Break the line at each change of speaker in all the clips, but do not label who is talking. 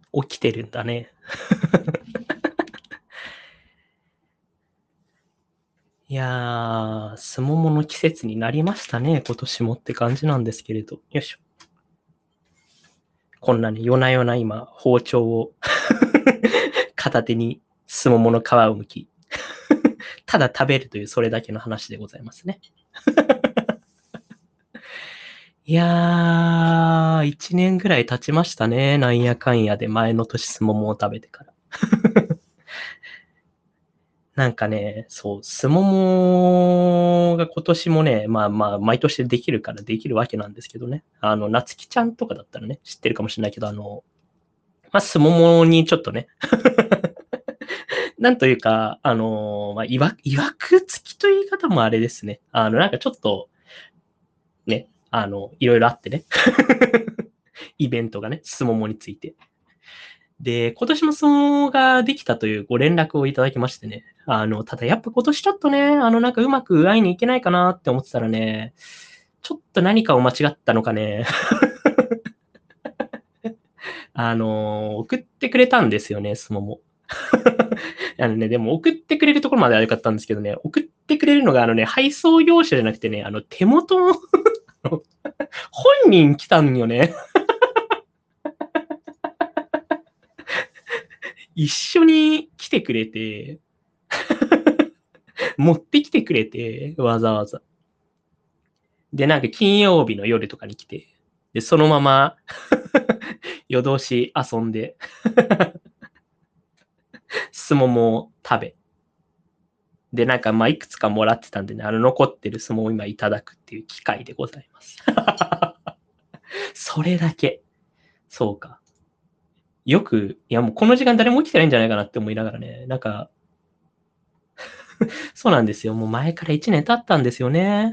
起きてるんだね。いやー、スモモの季節になりましたね、今年もって感じなんですけれど。よいしょ。こんなね、夜な夜な今、包丁を片手にスモモの皮を剥き、ただ食べるというそれだけの話でございますね。いやー、1年ぐらい経ちましたね。なんやかんやで前の年スモモを食べてから。なんかね、そう、スモモが今年もね、まあまあ、毎年できるからできるわけなんですけどね。なつきちゃんとかだったらね、知ってるかもしれないけど、まあ、スモモにちょっとね、なんというか、まあ、いわくつきという言い方もあれですね。なんかちょっと、ね、いろいろあってね。イベントがね、スモモについて。で、今年もスモモができたというご連絡をいただきましてね。ただやっぱ今年ちょっとね、なんかうまく会いに行けないかなって思ってたらね、ちょっと何かを間違ったのかね、送ってくれたんですよね、スモモ。でも送ってくれるところまでは良かったんですけどね、送ってくれるのが配送業者じゃなくてね、手元の本人来たんよね。一緒に来てくれて、持ってきてくれて、わざわざ。で、なんか金曜日の夜とかに来て、で、そのまま夜通し遊んで、スモモを食べ、で、なんかまあいくつかもらってたんでね、残ってるスモモを今いただくっていう機会でございます。それだけ。そうか。よく、いやもうこの時間誰も起きてないんじゃないかなって思いながらね、なんか、そうなんですよ。もう前から1年経ったんですよね。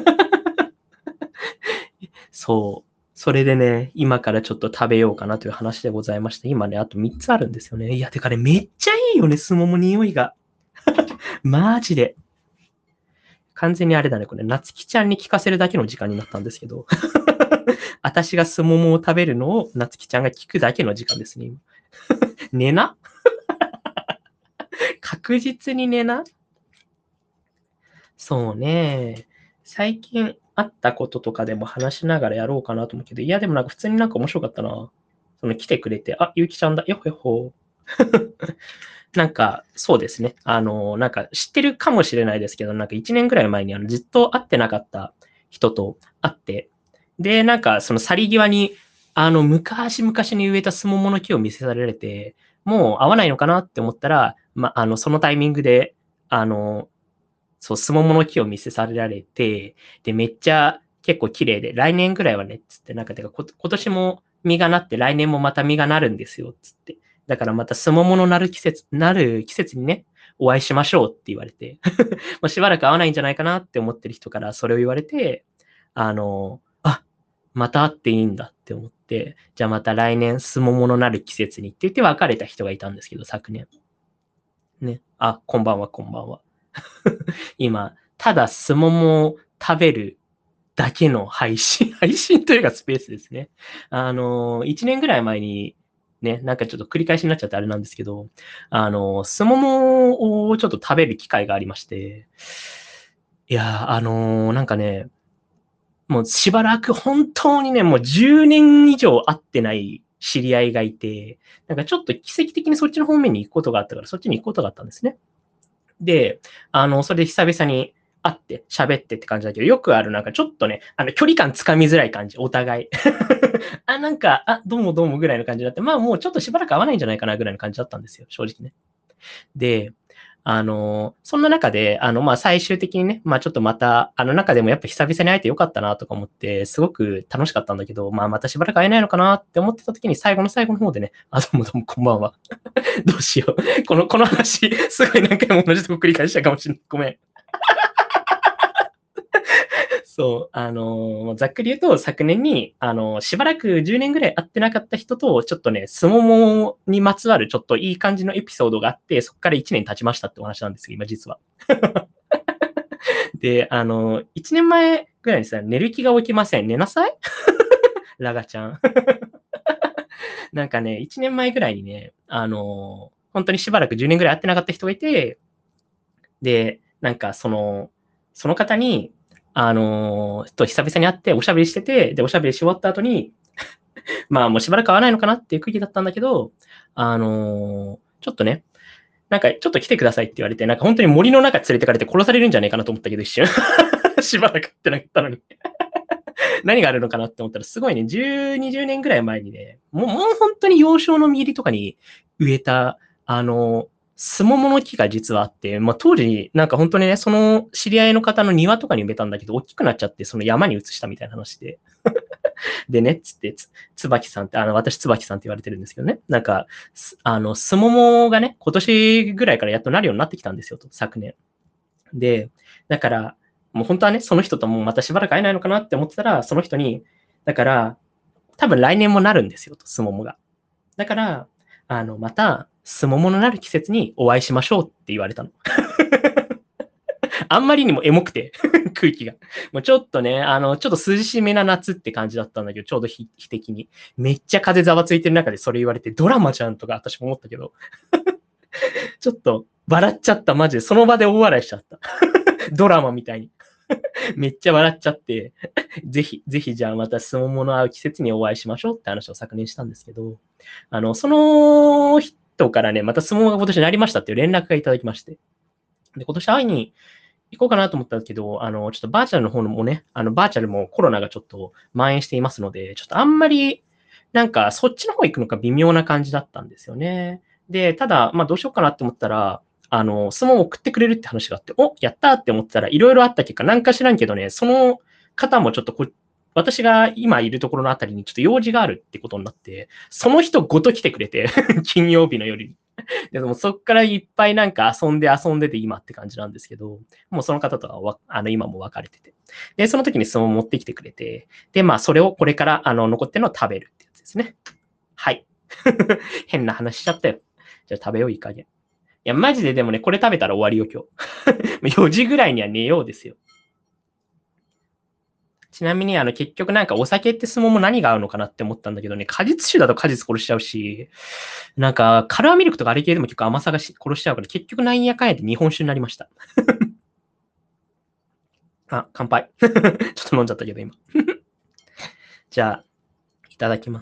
そう。それでね、今からちょっと食べようかなという話でございまして、今ね、あと3つあるんですよね。いや、てかね、めっちゃいいよね、スモモ匂いが。マジで。完全にあれだね、これ、なつきちゃんに聞かせるだけの時間になったんですけど。私がスモモを食べるのをなつきちゃんが聞くだけの時間ですね、今。寝な確実に寝なそうね。最近あったこととかでも話しながらやろうかなと思うけど、いやでもなんか普通になんか面白かったな。その来てくれて、あ、ゆうきちゃんだ、よほよほ。なんか、そうですね。なんか知ってるかもしれないですけど、なんか1年ぐらい前にずっと会ってなかった人と会って、で、なんかその去り際に、昔々に植えたスモモの木を見せられて、もう会わないのかなって思ったら、ま、そのタイミングで、あの、そう、スモモの木を見せされられて、で、めっちゃ結構綺麗で、来年ぐらいはね、つって、なんか、てか、今年も実がなって、来年もまた実がなるんですよ、つって。だからまたスモモのなる季節にね、お会いしましょうって言われて、もうしばらく会わないんじゃないかなって思ってる人からそれを言われて、あ、また会っていいんだって思って、じゃあまた来年スモモのなる季節にって言って別れた人がいたんですけど、昨年。ね。あ、こんばんは、こんばんは。今、ただスモモを食べるだけの配信、配信というかスペースですね。1年ぐらい前に、ね、なんかちょっと繰り返しになっちゃってあれなんですけど、スモモをちょっと食べる機会がありまして、いやなんかね、もうしばらく本当にね、もう10年以上会ってない知り合いがいて、なんかちょっと奇跡的にそっちの方面に行くことがあったから、そっちに行くことがあったんですね。で、それで久々に会って喋ってって感じだけど、よくあるなんかちょっとね、距離感つかみづらい感じ、お互い。あ、なんか、あ、どうもどうもぐらいの感じになって、まあもうちょっとしばらく会わないんじゃないかなぐらいの感じだったんですよ、正直ね。で、そんな中で、まあ最終的にね、まあちょっとまた、中でもやっぱ久々に会えてよかったなとか思って、すごく楽しかったんだけど、まあまたしばらく会えないのかなって思ってた時に最後の最後の方でね、あ、どうもどうもこんばんは。どうしよう。この話、すごい何回も同じとこ繰り返したかもしれない。ごめん。そう、ざっくり言うと、昨年に、しばらく10年ぐらい会ってなかった人と、ちょっとね、スモモにまつわるちょっといい感じのエピソードがあって、そこから1年経ちましたってお話なんですよ、今実は。で、1年前ぐらいにさ、寝る気が起きません。寝なさいラガちゃん。 なんかね、1年前ぐらいにね、本当にしばらく10年ぐらい会ってなかった人がいて、で、なんかその方に、と久々に会っておしゃべりしてて、で、おしゃべりし終わった後に、まあもうしばらく会わないのかなっていう空気だったんだけど、ちょっとね、なんかちょっと来てくださいって言われて、なんか本当に森の中連れてかれて殺されるんじゃねえかなと思ったけど、一瞬。しばらく会ってなかったのに。何があるのかなって思ったら、すごいね、10、20年ぐらい前にね、もう本当に幼少の実入りとかに植えた、スモモの木が実はあって、まあ当時、なんか本当にね、その知り合いの方の庭とかに植えたんだけど、大きくなっちゃって、その山に移したみたいな話で。でね、つって、椿さんって、私椿さんって言われてるんですけどね。なんか、スモモがね、今年ぐらいからやっとなるようになってきたんですよ、と、昨年。で、だから、もう本当はね、その人ともまたしばらく会えないのかなって思ってたら、その人に、だから、多分来年もなるんですよ、と、スモモが。だから、また、スモモのなる季節にお会いしましょうって言われたの。あんまりにもエモくて、空気が。もうちょっとね、ちょっと涼しめな夏って感じだったんだけど、ちょうど日的に。めっちゃ風ざわついてる中でそれ言われて、ドラマじゃんとか私も思ったけど、ちょっと笑っちゃった、マジで。その場で大笑いしちゃった。ドラマみたいに。めっちゃ笑っちゃって、ぜひ、ぜひじゃあまたスモモの合う季節にお会いしましょうって話を昨年したんですけど、その人からね、またスモモが今年になりましたっていう連絡がいただきまして、で、今年会いに行こうかなと思ったんですけど、ちょっとバーチャルの方もね、バーチャルもコロナがちょっと蔓延していますので、ちょっとあんまり、なんかそっちの方行くのか微妙な感じだったんですよね。で、ただ、まあどうしようかなって思ったら、質問を送ってくれるって話があって、お、やったーって思ってたらいろいろあった結果、なんか知らんけどね、その方もちょっと私が今いるところのあたりにちょっと用事があるってことになって、その人ごと来てくれて、金曜日の夜に。でもそっからいっぱいなんか遊んでて今って感じなんですけど、もうその方とは今も別れてて。で、その時に質問を持ってきてくれて、で、まあそれをこれから残ってるのを食べるってやつですね。はい。変な話しちゃったよ。じゃあ食べよう、いい加減。いや、マジででもね、これ食べたら終わりよ、今日。4時ぐらいには寝ようですよ。ちなみに、結局なんかお酒って相撲も何が合うのかなって思ったんだけどね、果実酒だと果実殺しちゃうし、なんか、カラーミルクとかあれ系でも結構甘さが殺しちゃうから、結局なんやかんやで日本酒になりました。あ、乾杯。ちょっと飲んじゃったけど、今。じゃあ、いただきます。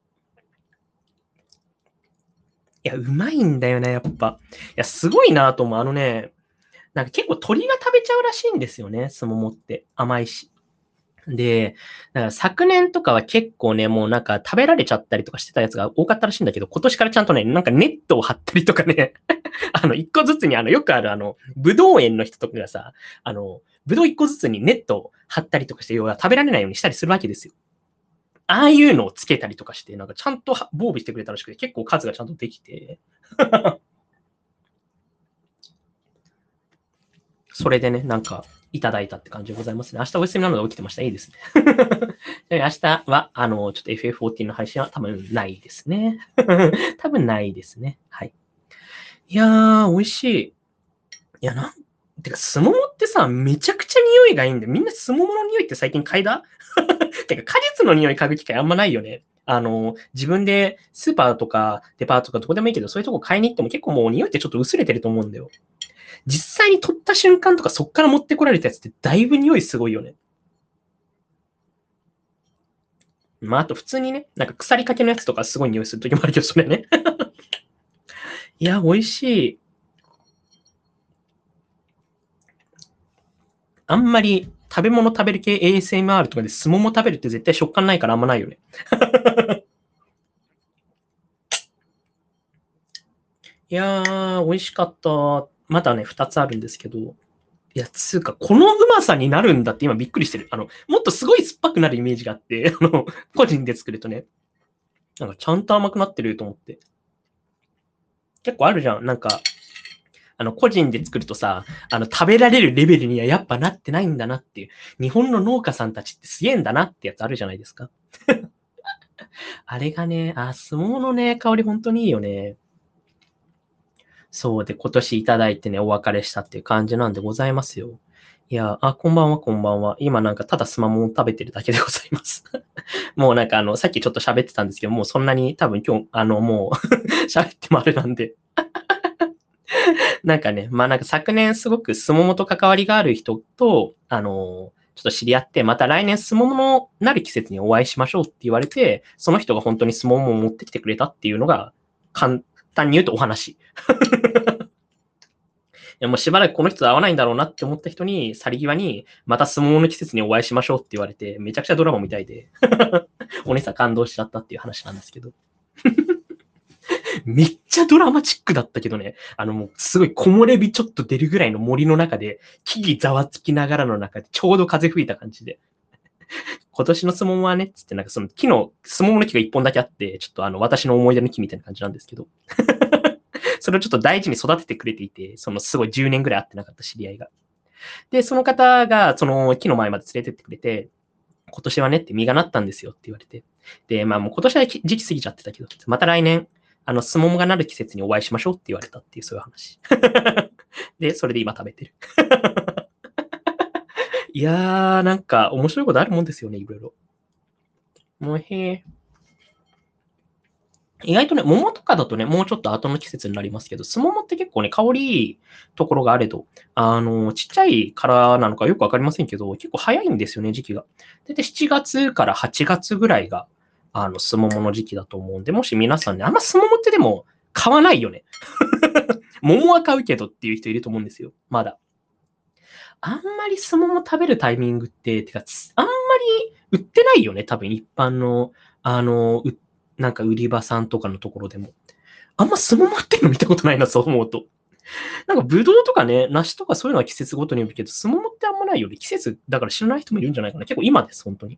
いや、うまいんだよね、やっぱ。いや、すごいなと思う。なんか結構鳥が食べちゃうらしいんですよね、スモモって。甘いし。で、だから昨年とかは結構ね、もうなんか食べられちゃったりとかしてたやつが多かったらしいんだけど、今年からちゃんとね、なんかネットを張ったりとかね、一個ずつによくあるぶどう園の人とかがさ、ぶどう一個ずつにネットを張ったりとかして、要は食べられないようにしたりするわけですよ。ああいうのをつけたりとかして、なんかちゃんと防備してくれたらしくて、結構数がちゃんとできて、それでね、なんか、いただいたって感じでございますね。明日お休みなので起きてました。いいですね。明日は、ちょっと FF14 の配信は多分ないですね。多分ないですね。はい。いやー、美味しい。いや、てか、スモモってさ、めちゃくちゃ匂いがいいんで、みんなスモモの匂いって最近嗅いだてか、果実の匂い嗅ぐ機会あんまないよね。自分でスーパーとかデパートとかどこでもいいけど、そういうとこ買いに行っても結構もう匂いってちょっと薄れてると思うんだよ。実際に取った瞬間とかそっから持ってこられたやつってだいぶ匂いすごいよね。まあ、あと普通にね、なんか腐りかけのやつとかすごい匂いするときもあるけど、それね。いや、美味しい。あんまり食べ物食べる系 ASMR とかでスモモ食べるって絶対食感ないからあんまないよね。いやー、美味しかった。まだね、2つあるんですけど。いや、つうか、このうまさになるんだって今びっくりしてる。もっとすごい酸っぱくなるイメージがあって、個人で作るとね。なんかちゃんと甘くなってると思って。結構あるじゃん。なんか、個人で作るとさ、食べられるレベルにはやっぱなってないんだなっていう。日本の農家さんたちってすげえんだなってやつあるじゃないですか。あれがね、相撲のね、香り本当にいいよね。そうで、今年いただいてね、お別れしたっていう感じなんでございますよ。いや、こんばんは、こんばんは。今なんかただスマモを食べてるだけでございます。 もうなんかさっきちょっと喋ってたんですけど、もうそんなに多分今日、もう喋ってもあれなんで。なんかね、まあなんか昨年すごくスモモと関わりがある人と、ちょっと知り合って、また来年スモモのなる季節にお会いしましょうって言われて、その人が本当にスモモを持ってきてくれたっていうのが、簡単に言うとお話。やもうしばらくこの人と会わないんだろうなって思った人に、去り際に、また相撲の季節にお会いしましょうって言われて、めちゃくちゃドラマみたいで、お姉さん感動しちゃったっていう話なんですけど。めっちゃドラマチックだったけどね、もうすごい木漏れ日ちょっと出るぐらいの森の中で、木々ざわつきながらの中で、ちょうど風吹いた感じで。今年の相撲はね、つってなんかその木の、相撲の木が一本だけあって、ちょっと私の思い出の木みたいな感じなんですけど。それをちょっと大事に育ててくれていて、そのすごい10年ぐらい会ってなかった知り合いが。で、その方が、その木の前まで連れてってくれて、今年はねって実がなったんですよって言われて。で、まあもう今年は時期過ぎちゃってたけど、また来年、スモモがなる季節にお会いしましょうって言われたっていうそういう話。で、それで今食べてる。いやー、なんか面白いことあるもんですよね、いろいろ。もうへー。意外とね、桃とかだとね、もうちょっと後の季節になりますけど、スモモって結構ね、香りいいところがあれど、ちっちゃいからなのかよくわかりませんけど、結構早いんですよね、時期が。で、7月から8月ぐらいが、スモモの時期だと思うんで、もし皆さんね、あんまスモモってでも買わないよね。桃は買うけどっていう人いると思うんですよ、まだ。あんまりスモモ食べるタイミングって、てか、あんまり売ってないよね、多分一般の、なんか売り場さんとかのところでも。あんまスモモ売ってるの見たことないな、そう思うと。なんかブドウとかね、梨とかそういうのは季節ごとによるけど、スモモってあんまないよね。季節だから知らない人もいるんじゃないかな。結構今です、本当に。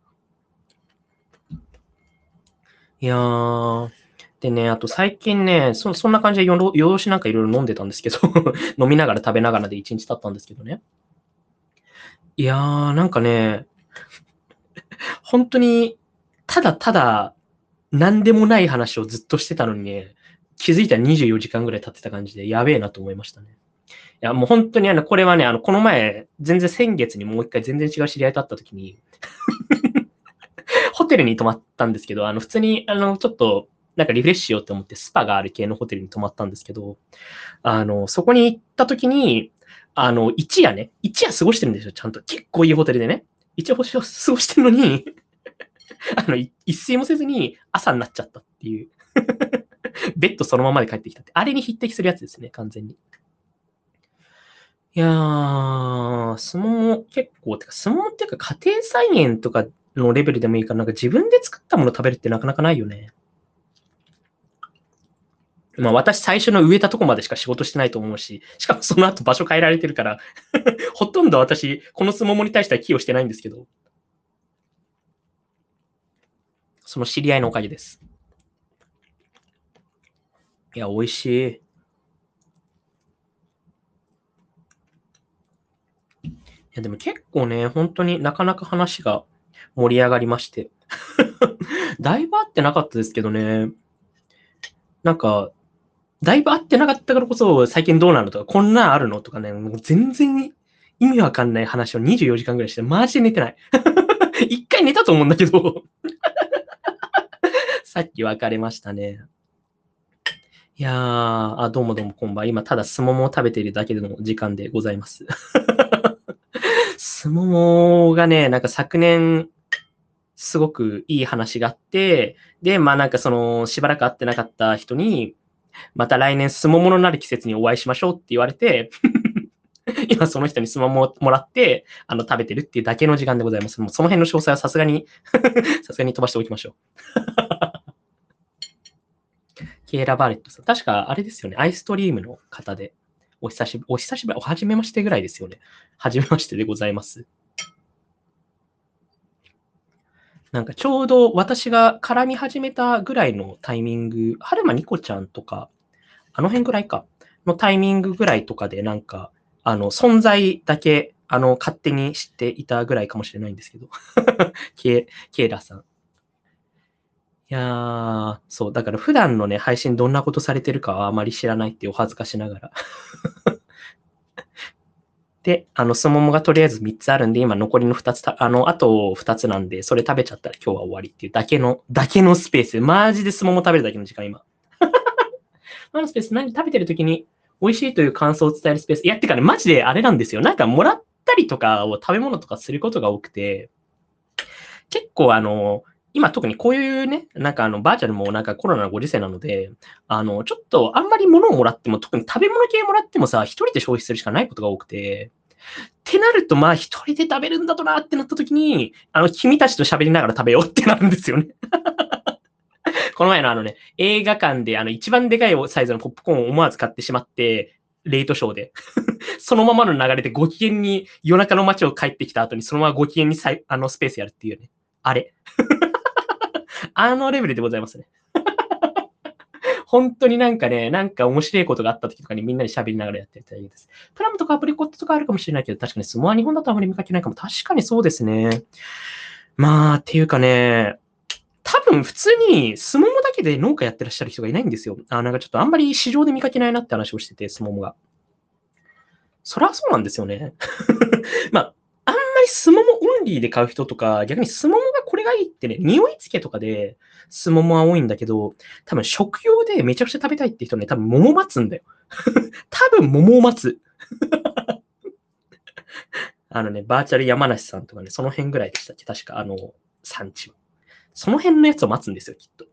いやー。でね、あと最近ね、そんな感じで夜通しなんかいろいろ飲んでたんですけど飲みながら食べながらで一日経ったんですけどね。いやー、なんかね、本当に、ただただ、なんでもない話をずっとしてたのにね、気づいたら24時間ぐらい経ってた感じで、やべえなと思いましたね。いや、もう本当にこれはね、この前、全然先月にもう一回全然違う知り合いと会った時にホテルに泊まったんですけど、普通に、ちょっと、なんかリフレッシュしようと思ってスパがある系のホテルに泊まったんですけど、そこに行った時に、一夜ね、一夜過ごしてるんですよ、ちゃんと。結構いいホテルでね。一夜過ごしてるのに一睡もせずに朝になっちゃったっていう。ベッドそのままで帰ってきたって。あれに匹敵するやつですね、完全に。いやー、相撲も結構、てか相撲っていうか家庭菜園とかのレベルでもいいから、なんか自分で作ったもの食べるってなかなかないよね。まあ私最初の植えたとこまでしか仕事してないと思うし、しかもその後場所変えられてるからほとんど私、この相撲に対しては寄与してないんですけど、その知り合いのおかげです。いや、美味しい。いや、でも結構ね、本当になかなか話が盛り上がりまして。だいぶ合ってなかったですけどね、なんか、だいぶ合ってなかったからこそ、最近どうなのとか、こんなんあるのとかね、もう全然意味わかんない話を24時間ぐらいして、マジで寝てない。一回寝たと思うんだけどさっき別れましたね。いやー、どうもどうもこんばんは。今、ただスモモを食べているだけでの時間でございます。スモモがね、なんか昨年、すごくいい話があって、で、まあなんかその、しばらく会ってなかった人に、また来年スモモのなる季節にお会いしましょうって言われて今その人にスモモをもらって、食べてるっていうだけの時間でございます。もうその辺の詳細はさすがにさすがに飛ばしておきましょう。ケイラ・バーレットさん。確かあれですよね。アイストリームの方で。お久しぶり、おはじめましてぐらいですよね。はじめましてでございます。なんかちょうど私が絡み始めたぐらいのタイミング、はるまにこちゃんとか、あの辺ぐらいか、のタイミングぐらいとかで、なんか、存在だけ、勝手に知っていたぐらいかもしれないんですけど。ケイラさん。いやー、そう、だから普段のね、配信どんなことされてるかはあまり知らないっていうお恥ずかしながら。 で、スモモがとりあえず3つあるんで、今残りの2つあと2つなんで、それ食べちゃったら今日は終わりっていうだけのスペース。マジでスモモ食べるだけの時間、今。今のスペース、何食べてる時に美味しいという感想を伝えるスペース。いや、ってかね、マジであれなんですよ。なんかもらったりとかを食べ物とかすることが多くて、結構今特にこういうね、なんかバーチャルもなんかコロナのご時世なので、ちょっとあんまり物をもらっても、特に食べ物系もらってもさ、一人で消費するしかないことが多くて、ってなると、まあ一人で食べるんだとなってなった時に、君たちと喋りながら食べようってなるんですよね。この前の映画館で一番でかいサイズのポップコーンを思わず買ってしまって、レイトショーで。そのままの流れでご機嫌に夜中の街を帰ってきた後にそのままご機嫌にスペースやるっていうね。あれ。レベルでございますね。本当になんかね、なんか面白いことがあった時とかにみんなで喋りながらやってたらいいです。プラムとかアプリコットとかあるかもしれないけど、確かにスモア日本だとあまり見かけないかも。確かにそうですね。まあ、っていうかね、多分普通にスモモだけで農家やってらっしゃる人がいないんですよ。なんかちょっとあんまり市場で見かけないなって話をしてて、スモモが。そりゃそうなんですよね。まあ、あんまりスモモオンリーで買う人とか、逆にスモモがこれがいいってね、匂い付けとかでスモモは多いんだけど、多分食用でめちゃくちゃ食べたいって人ね、多分桃待つんだよ。多分桃を待つ。バーチャル山梨さんとかね、その辺ぐらいでしたっけ確か、産地。その辺のやつを待つんですよ、きっと。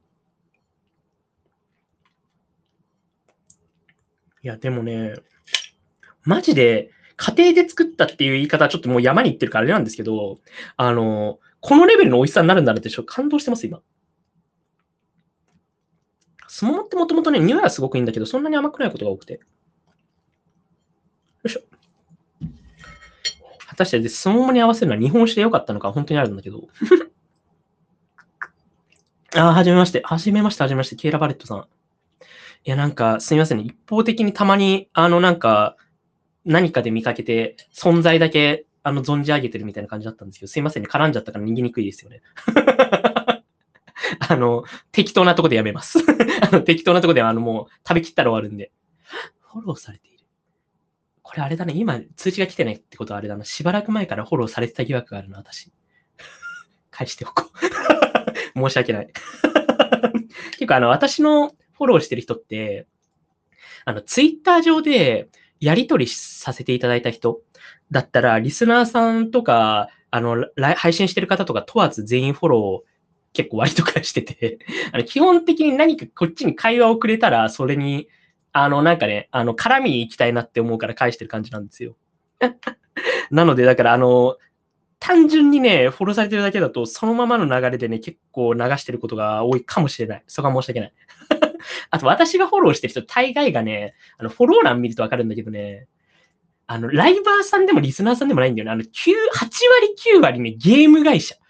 いや、でもね、マジで、家庭で作ったっていう言い方はちょっともう山に行ってるからあれなんですけど、このレベルの美味しさになるんだなってちょっと感動してます、今。スモモってもともとね、匂いはすごくいいんだけど、そんなに甘くないことが多くて。よいしょ。果たしてスモモに合わせるのは日本酒で良かったのか本当にあるんだけど。はじめまして。はじめまして、はじめまして。ケイラバレットさん。いや、なんか、すみませんね。一方的にたまに、なんか、何かで見かけて、存在だけ、存じ上げてるみたいな感じだったんですけど、すいませんね。絡んじゃったから逃げにくいですよね。適当なとこでやめます。適当なとこで、もう、食べきったら終わるんで。フォローされている。これあれだね。今、通知が来てないってことはあれだな。しばらく前からフォローされてた疑惑があるな、私。返しておこう。申し訳ない。結構私のフォローしてる人って、ツイッター上でやり取りさせていただいた人だったら、リスナーさんとか、配信してる方とか問わず全員フォロー結構割と返してて、基本的に何かこっちに会話をくれたら、それに、なんかね、絡みに行きたいなって思うから返してる感じなんですよ。なので、だから、単純にね、フォローされてるだけだと、そのままの流れでね、結構流してることが多いかもしれない。そこは申し訳ない。あと、私がフォローしてる人、大概がね、フォロー欄見るとわかるんだけどね、ライバーさんでもリスナーさんでもないんだよね。8割9割ね、ゲーム会社。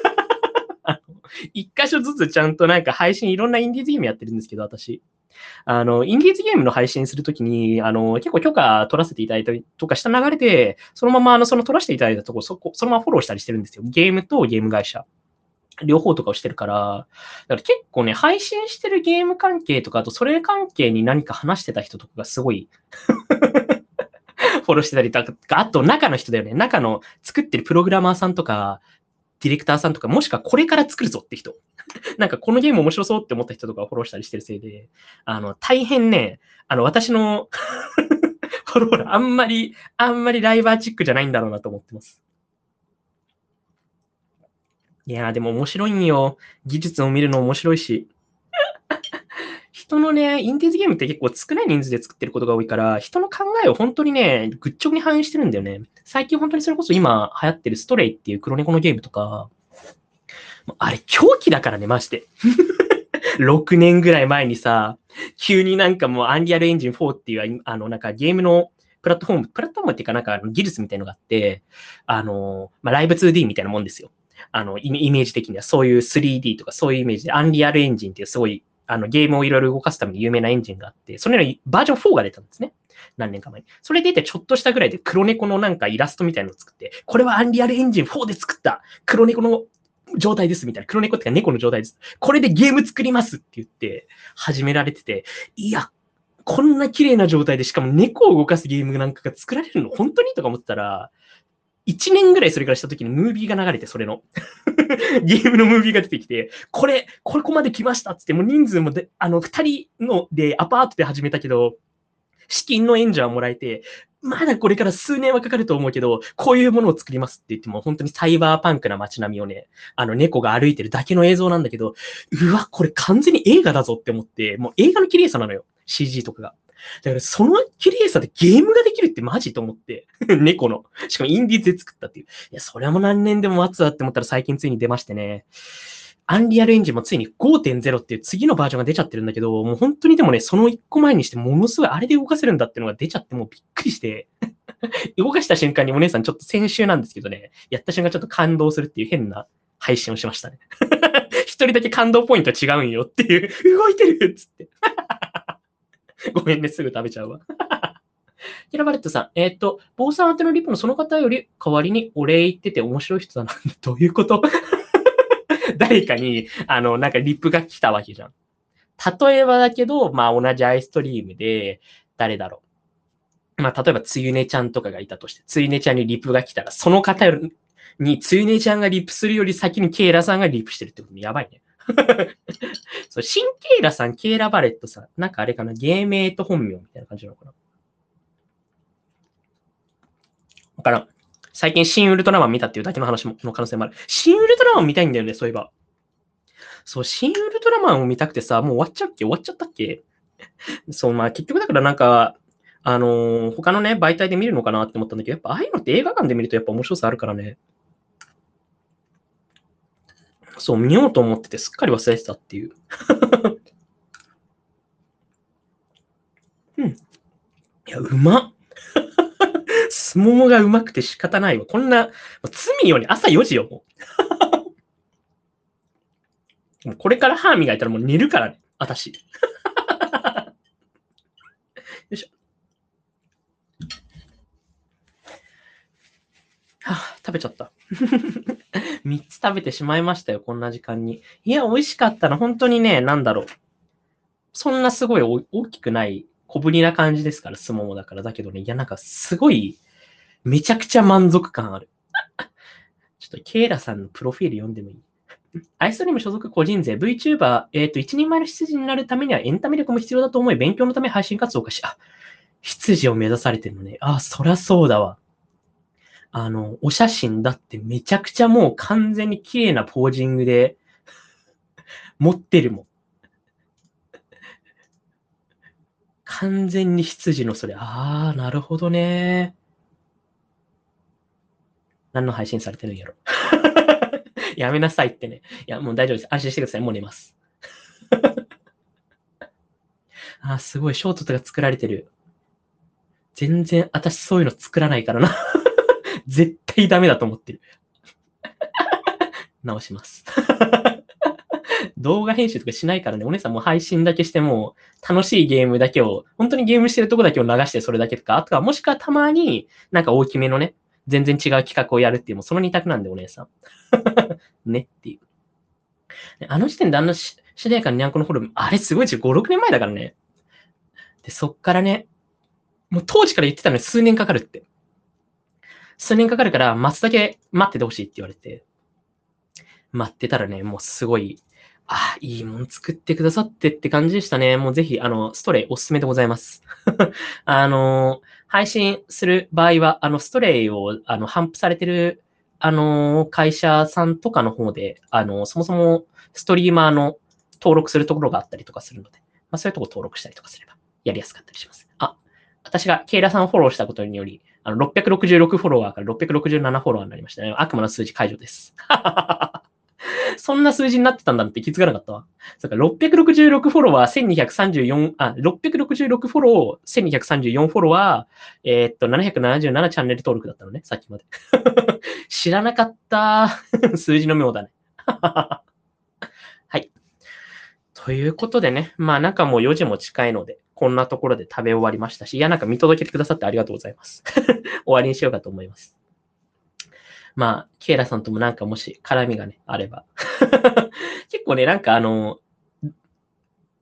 一箇所ずつちゃんとなんか配信、いろんなインディーズゲームやってるんですけど、私。インディーズゲームの配信するときに、結構許可取らせていただいたりとかした流れで、そのまま、取らせていただいたところ、そのままフォローしたりしてるんですよ。ゲームとゲーム会社。両方とかをしてるから、だから結構ね、配信してるゲーム関係とか、あとそれ関係に何か話してた人とかがすごいフォローしてたりとか、あと中の人だよね。中の作ってるプログラマーさんとか、ディレクターさんとか、もしくはこれから作るぞって人。なんかこのゲーム面白そうって思った人とかをフォローしたりしてるせいで、大変ね、私のフォローあんまりライバーチックじゃないんだろうなと思ってます。いやーでも面白いんよ。技術を見るの面白いし。人のね、インディーズゲームって結構少ない人数で作ってることが多いから、人の考えを本当にね、ぐっちょぐに反映してるんだよね。最近本当にそれこそ今流行ってるストレイっていう黒猫のゲームとか、あれ狂気だからね、マジで。6年ぐらい前にさ、急になんかもうアンリアルエンジン4っていう、なんかゲームのプラットフォームっていうかなんか技術みたいのがあって、ライブ 2D みたいなもんですよ。イメージ的にはそういう 3D とかそういうイメージで、アンリアルエンジンっていうすごい、ゲームをいろいろ動かすために有名なエンジンがあって、それのバージョン4が出たんですね。何年か前に。それ出てちょっとしたぐらいで黒猫のなんかイラストみたいなのを作って、これはアンリアルエンジン4で作った黒猫の状態ですみたいな。黒猫ってか猫の状態です。これでゲーム作りますって言って始められてて、いや、 こんな綺麗な状態で、しかも猫を動かすゲームなんかが作られるの本当にとか思ったら、1年ぐらいそれからした時にムービーが流れて、それのゲームのムービーが出てきて、ここまで来ましたっつって、もう人数もで、2人のでアパートで始めたけど、資金の援助はもらえて、まだこれから数年はかかると思うけど、こういうものを作りますって言っても、本当にサイバーパンクな街並みをね、猫が歩いてるだけの映像なんだけど、うわ、これ完全に映画だぞって思って、もう映画の綺麗さなのよ。CG とかが。だからその綺麗さでゲームができるってマジと思って、猫の。しかもインディーズで作ったっていう。いや、それも何年でも待つわって思ったら最近ついに出ましてね。アンリアルエンジンもついに5.0っていう次のバージョンが出ちゃってるんだけど、もう本当にでもね、その1個前にしてものすごいあれで動かせるんだっていうのが出ちゃってもうびっくりして、動かした瞬間にお姉さんちょっと先週なんですけどね、やった瞬間ちょっと感動するっていう変な配信をしましたね。一人だけ感動ポイント違うんよっていう、動いてるっつって。ごめんね、すぐ食べちゃうわ。キラバレットさん、坊さん宛てのリプのその方より代わりにお礼言ってて面白い人だな。どういうこと誰かに、なんかリップが来たわけじゃん。例えばだけど、まあ同じアイストリームで、誰だろう。まあ例えばつゆねちゃんとかがいたとして、つゆねちゃんにリップが来たら、その方につゆねちゃんがリップするより先にケイラさんがリップしてるってことやばいね。そう、新ケイラさん、ケイラバレットさん、なんかあれかな、芸名と本名みたいな感じなのかな。わからん。最近新ウルトラマン見たっていうだけの話の可能性もある。新ウルトラマン見たいんだよね、そういえば。そう、新ウルトラマンを見たくてさ、もう終わっちゃったっけそう、まあ結局だからなんか、他のね、媒体で見るのかなって思ったんだけど、やっぱああいうのって映画館で見るとやっぱ面白さあるからね。そう、見ようと思っててすっかり忘れてたっていう。うん。いや、うまっ。相撲がうまくて仕方ないわ。こんな、罪より朝4時よ、もう。もうこれから歯磨いたらもう寝るからね、私。よいしょ。はあ、食べちゃった。3つ食べてしまいましたよ、こんな時間に。いや、美味しかったな。本当にね、なんだろう。そんなすごい大きくない小ぶりな感じですから、相撲だから。だけどね、いや、なんかすごい、めちゃくちゃ満足感ある。ちょっとケイラさんのプロフィール読んでもいい？アイストリーム所属個人税、VTuber、一人前の執事になるためにはエンタメ力も必要だと思い、勉強のため配信活動をし、執事を目指されてるのね。そりゃそうだわ。お写真だってめちゃくちゃもう完全に綺麗なポージングで持ってるもん。完全に執事のそれ。なるほどね。何の配信されてるんやろ。やめなさいってね。いや、もう大丈夫です。安心してください。もう寝ます。すごい。ショートとか作られてる。全然、私そういうの作らないからな。絶対ダメだと思ってる。直します。動画編集とかしないからね、お姉さんも配信だけしても、楽しいゲームだけを、本当にゲームしてるとこだけを流してそれだけとか、あとはもしくはたまになんか大きめのね、全然違う企画をやるっていう、もうその二択なんでお姉さん。ねっていう。あの時点であんなしなやかににゃんこのフォルム、あれすごいですよ。5、6年前だからね。で、そっからね、もう当時から言ってたのに数年かかるって。数年かかるから、待つだけ待っててほしいって言われて。待ってたらね、もうすごい、いいもん作ってくださってって感じでしたね。もうぜひ、ストレイおすすめでございます。配信する場合は、ストレイを、頒布されてる、会社さんとかの方で、そもそもストリーマーの登録するところがあったりとかするので、まあ、そういうところ登録したりとかすれば、やりやすかったりします。私がケイラさんをフォローしたことにより、666フォロワーから667フォロワーになりましたね。悪魔の数字解除です。そんな数字になってたんだって気づかなかったわ。そっか、666フォロワー、1234、666フォロー、1234フォロワー、777チャンネル登録だったのね、さっきまで。知らなかった。数字の妙だね。はい。ということでね、まあなんかもう4時も近いので、こんなところで食べ終わりましたし、いやなんか見届けてくださってありがとうございます。終わりにしようかと思います。まあ、ケイラさんともなんかもし絡みがね、あれば。結構ね、なんか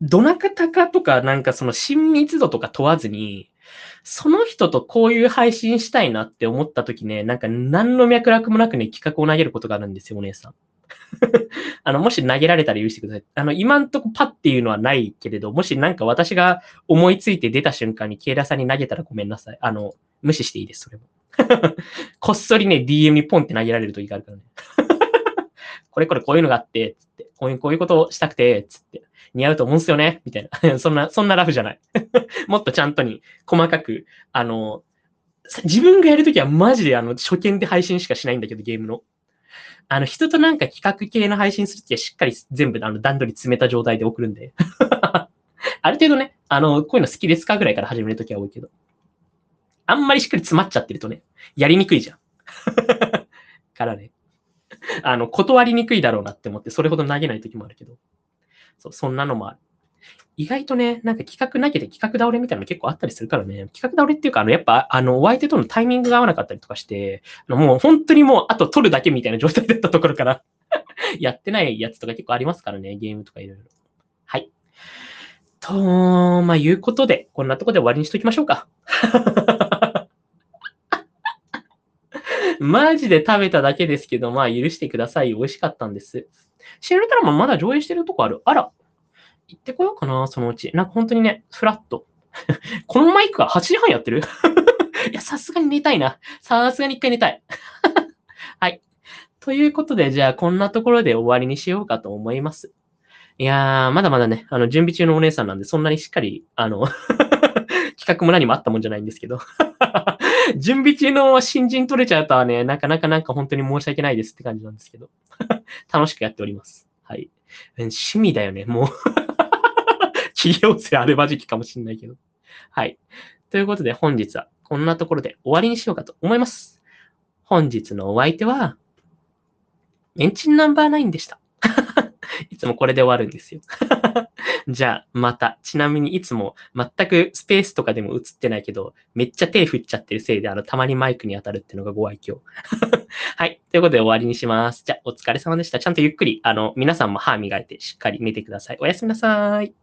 どなたかとか、なんかその親密度とか問わずに、その人とこういう配信したいなって思った時ね、なんか何の脈絡もなくね、企画を投げることがあるんですよ、お姉さん。もし投げられたら許してください。今んとこパッっていうのはないけれど、もしなんか私が思いついて出た瞬間にケイラさんに投げたらごめんなさい。無視していいです、それも。こっそりね、DM にポンって投げられる時があるからね。これこういうのがあって、つって、こういうことをしたくて、つって、似合うと思うんすよね、みたいな。そんなラフじゃない。もっとちゃんとに、細かく、自分がやるときはマジで初見で配信しかしないんだけど、ゲームの。人となんか企画系の配信するときはしっかり全部段取り詰めた状態で送るんで。ある程度ね、こういうの好きですかぐらいから始めるときは多いけど。あんまりしっかり詰まっちゃってるとね、やりにくいじゃん。からね。断りにくいだろうなって思って、それほど投げないときもあるけど。そんなのもある。意外とね、なんか企画投げて企画倒れみたいなの結構あったりするからね。企画倒れっていうか、やっぱ、お相手とのタイミングが合わなかったりとかして、もう本当にもう、あと取るだけみたいな状態だったところからやってないやつとか結構ありますからね、ゲームとかいろいろ。はい。いうことで、こんなとこで終わりにしときましょうか。マジで食べただけですけど、許してください。美味しかったんです。シェルタラマンまだ上映してるとこある。あら、行ってこようかな、そのうち。なんか本当にね、フラット。このマイクが8時半やってるいや、さすがに寝たいな。さすがに一回寝たい。はい。ということで、じゃあこんなところで終わりにしようかと思います。いやー、まだまだね、準備中のお姉さんなんで、そんなにしっかり、企画も何もあったもんじゃないんですけど。準備中の新人取れちゃうとはね、なかなかなんか本当に申し訳ないですって感じなんですけど。楽しくやっております。はい。趣味だよね、もう。企業生あるまじきかもしれないけど。はい。ということで本日はこんなところで終わりにしようかと思います。本日のお相手は、エンチンナンバー9でした。いつもこれで終わるんですよ。じゃあ、また。ちなみにいつも全くスペースとかでも映ってないけど、めっちゃ手振っちゃってるせいで、たまにマイクに当たるっていうのがご愛嬌。はい。ということで終わりにします。じゃあ、お疲れ様でした。ちゃんとゆっくり、皆さんも歯磨いてしっかり寝てください。おやすみなさい。